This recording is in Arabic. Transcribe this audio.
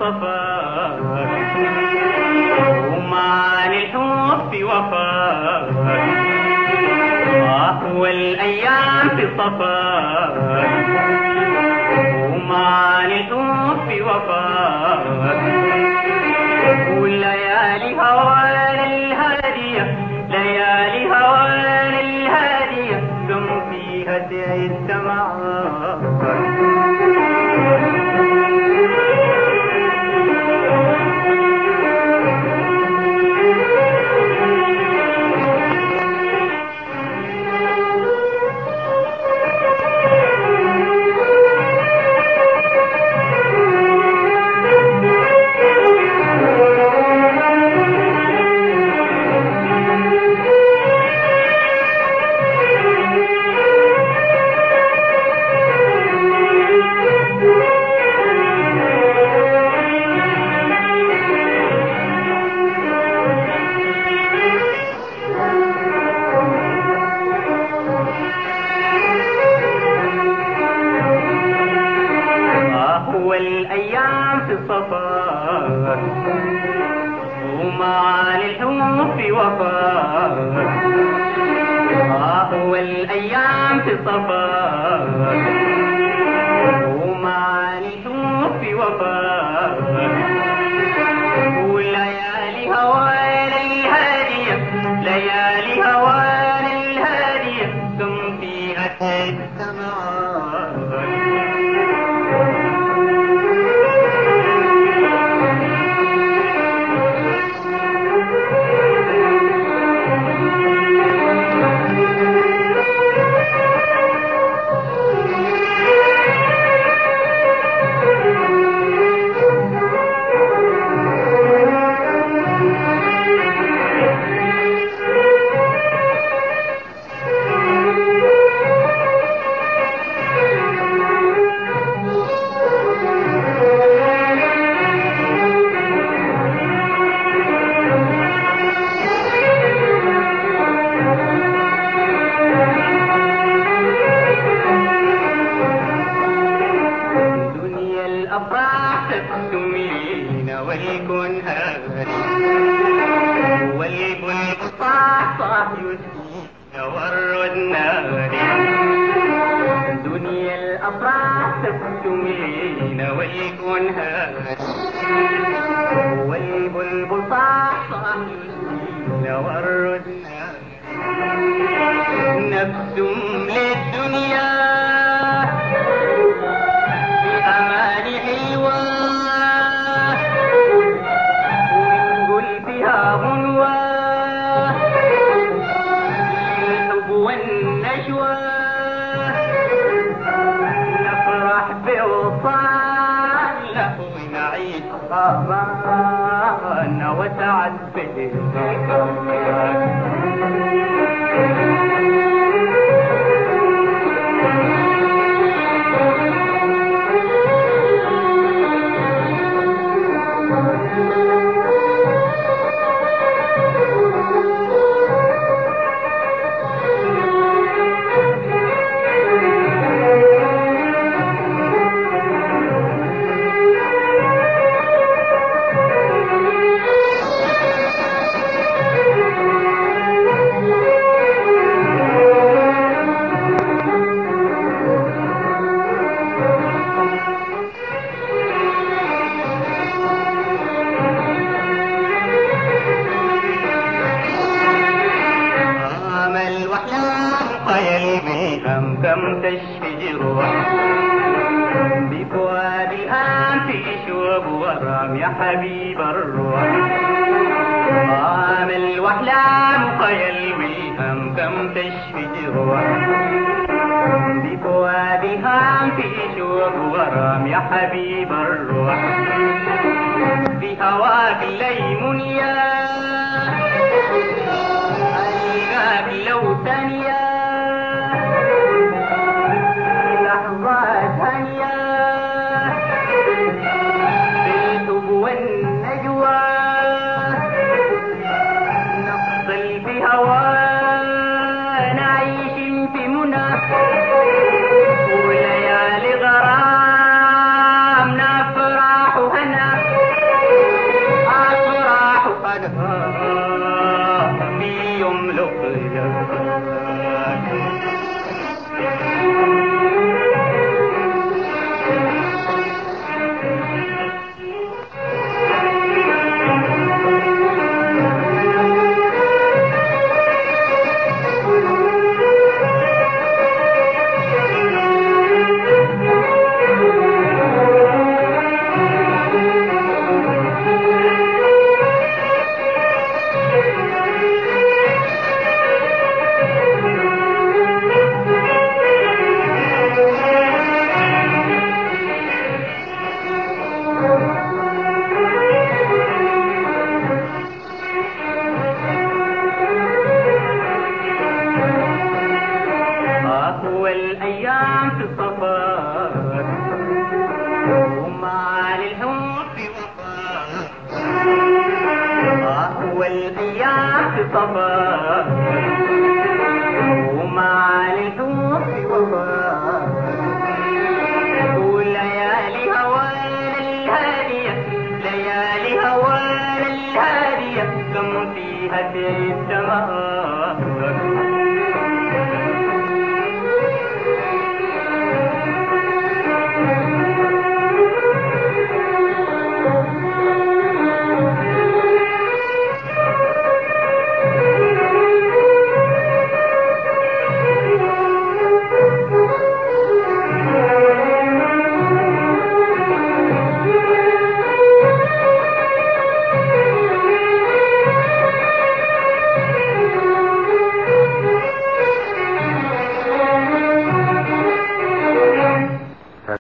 صفاك وما للحب وفاك والأيام في صفاك وما للحب وفاك والليالي هوانا الهادية ليالي هوانا الهادية كم فيها تعيد معاك والأيام في صفاك وما للحب وفاك والأيام في صفاك وما للحب وفاك والليالي هوانا الهادية ليالي هوانا الهادية كم فيها تجتمعان الأفراح تكتمين والكون هادي والبلبل صاح يسكين والرد نادي دنيا الأفراح تكتمين والكون هادي والبلبل صاح يسكين والرد نادي نفس للدنيا أماني حلوة ونقول فيها غنوة الحب والنشوة نفرح بوصالنا ونعيش أمانة وسعد كم تشفي جروح بفؤاد الآن في شوب ورام يا حبيب الروح آمل وأحلام خيال بالهم كم تشفي جروح بفؤاد الآن في شوب ورام يا حبيب الروح في هواك الليمون يا ألقاك لو ثانية وليالي غرام نفرح وهنا فراقك في يوم لقياك. والأيام تصفر وما للحب وفاء. والأيام تصفر وما للحب وفاء. وليالي هوانا الهادية ليالي هوانا الهادية كم فيها السماء.